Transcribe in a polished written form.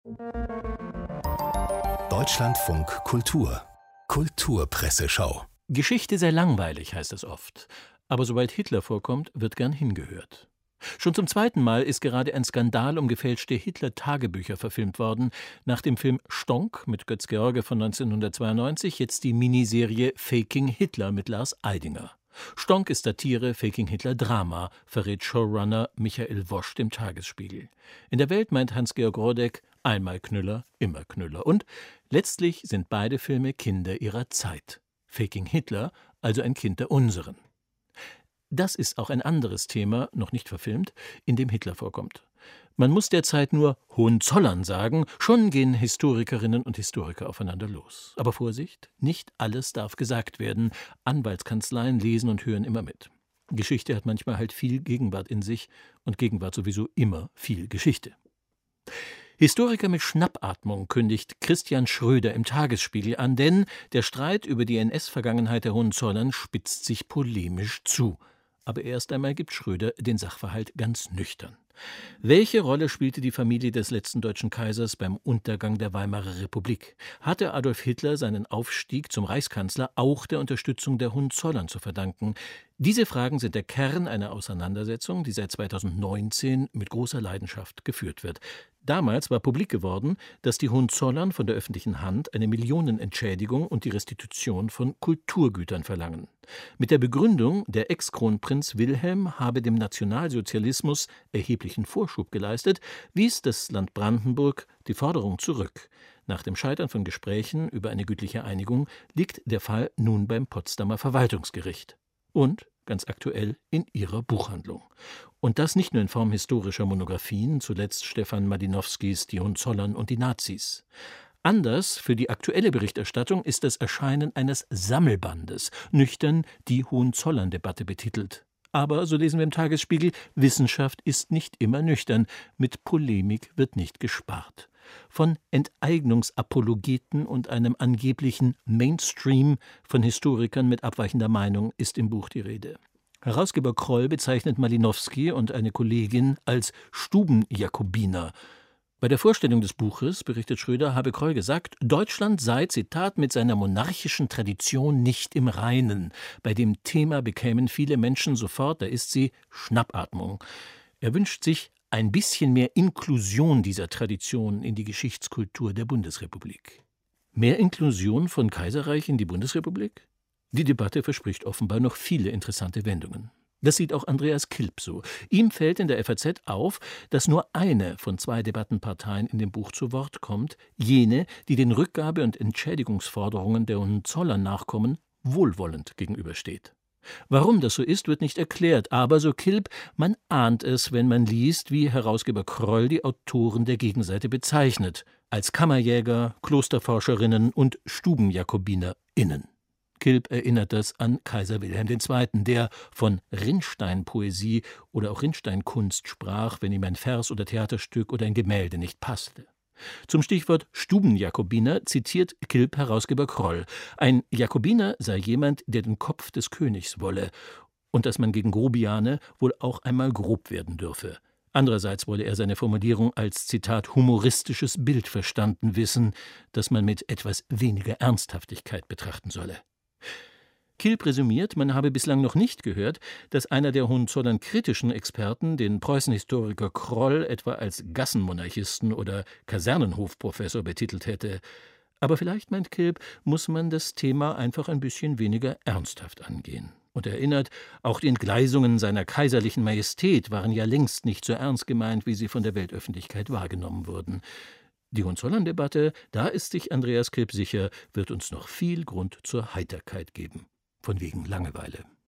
Deutschlandfunk Kultur Kulturpresseschau. Geschichte sei langweilig, heißt es oft. Aber sobald Hitler vorkommt, wird gern hingehört. Schon zum zweiten Mal ist gerade ein Skandal um gefälschte Hitler-Tagebücher verfilmt worden. Nach dem Film Stonk mit Götz George von 1992 jetzt die Miniserie Faking Hitler mit Lars Eidinger. Stonk ist Satire, Faking Hitler Drama, verrät Showrunner Michael Wosch dem Tagesspiegel. In der Welt meint Hans-Georg Rodek, einmal Knüller, immer Knüller. Und letztlich sind beide Filme Kinder ihrer Zeit. Faking Hitler, also ein Kind der unseren. Das ist auch ein anderes Thema, noch nicht verfilmt, in dem Hitler vorkommt. Man muss derzeit nur Hohenzollern sagen, schon gehen Historikerinnen und Historiker aufeinander los. Aber Vorsicht, nicht alles darf gesagt werden. Anwaltskanzleien lesen und hören immer mit. Geschichte hat manchmal halt viel Gegenwart in sich und Gegenwart sowieso immer viel Geschichte. Historiker mit Schnappatmung kündigt Christian Schröder im Tagesspiegel an, denn der Streit über die NS-Vergangenheit der Hohenzollern spitzt sich polemisch zu. Aber erst einmal gibt Schröder den Sachverhalt ganz nüchtern. Welche Rolle spielte die Familie des letzten deutschen Kaisers beim Untergang der Weimarer Republik? Hatte Adolf Hitler seinen Aufstieg zum Reichskanzler auch der Unterstützung der Hohenzollern zu verdanken? Diese Fragen sind der Kern einer Auseinandersetzung, die seit 2019 mit großer Leidenschaft geführt wird. Damals war publik geworden, dass die Hohenzollern von der öffentlichen Hand eine Millionenentschädigung und die Restitution von Kulturgütern verlangen. Mit der Begründung, der Ex-Kronprinz Wilhelm habe dem Nationalsozialismus erheblichen Vorschub geleistet, wies das Land Brandenburg die Forderung zurück. Nach dem Scheitern von Gesprächen über eine gütliche Einigung liegt der Fall nun beim Potsdamer Verwaltungsgericht. Und ganz aktuell in ihrer Buchhandlung. Und das nicht nur in Form historischer Monographien, zuletzt Stefan Malinowskis Die Hohenzollern und die Nazis. Anders für die aktuelle Berichterstattung ist das Erscheinen eines Sammelbandes, nüchtern die Hohenzollern-Debatte betitelt. Aber, so lesen wir im Tagesspiegel, Wissenschaft ist nicht immer nüchtern, mit Polemik wird nicht gespart. Von Enteignungsapologeten und einem angeblichen Mainstream von Historikern mit abweichender Meinung ist im Buch die Rede. Herausgeber Kroll bezeichnet Malinowski und eine Kollegin als Stubenjakobiner. Bei der Vorstellung des Buches, berichtet Schröder, habe Kroll gesagt, Deutschland sei, Zitat, mit seiner monarchischen Tradition nicht im Reinen. Bei dem Thema bekämen viele Menschen sofort, da ist sie, Schnappatmung. Er wünscht sich ein bisschen mehr Inklusion dieser Tradition in die Geschichtskultur der Bundesrepublik. Mehr Inklusion von Kaiserreich in die Bundesrepublik? Die Debatte verspricht offenbar noch viele interessante Wendungen. Das sieht auch Andreas Kilp so. Ihm fällt in der FAZ auf, dass nur eine von zwei Debattenparteien in dem Buch zu Wort kommt, jene, die den Rückgabe- und Entschädigungsforderungen der Hohenzollern-Nachkommen wohlwollend gegenübersteht. Warum das so ist, wird nicht erklärt, aber, so Kilp, man ahnt es, wenn man liest, wie Herausgeber Kroll die Autoren der Gegenseite bezeichnet, als Kammerjäger, Klosterforscherinnen und StubenjakobinerInnen. Kilp erinnert das an Kaiser Wilhelm II., der von Rinnsteinpoesie oder auch Rinnsteinkunst sprach, wenn ihm ein Vers oder Theaterstück oder ein Gemälde nicht passte. Zum Stichwort Stubenjakobiner zitiert Kilp Herausgeber Kroll. Ein Jakobiner sei jemand, der den Kopf des Königs wolle und dass man gegen Grobiane wohl auch einmal grob werden dürfe. Andererseits wolle er seine Formulierung als, Zitat, humoristisches Bild verstanden wissen, das man mit etwas weniger Ernsthaftigkeit betrachten solle. Kilp resümiert, man habe bislang noch nicht gehört, dass einer der Hohenzollern kritischen Experten den Preußenhistoriker Kroll etwa als Gassenmonarchisten oder Kasernenhofprofessor betitelt hätte. Aber vielleicht, meint Kilp, muss man das Thema einfach ein bisschen weniger ernsthaft angehen. Und erinnert, auch die Entgleisungen seiner kaiserlichen Majestät waren ja längst nicht so ernst gemeint, wie sie von der Weltöffentlichkeit wahrgenommen wurden. Die Hohenzollern-Debatte, da ist sich Andreas Kilp sicher, wird uns noch viel Grund zur Heiterkeit geben. Von wegen Langeweile.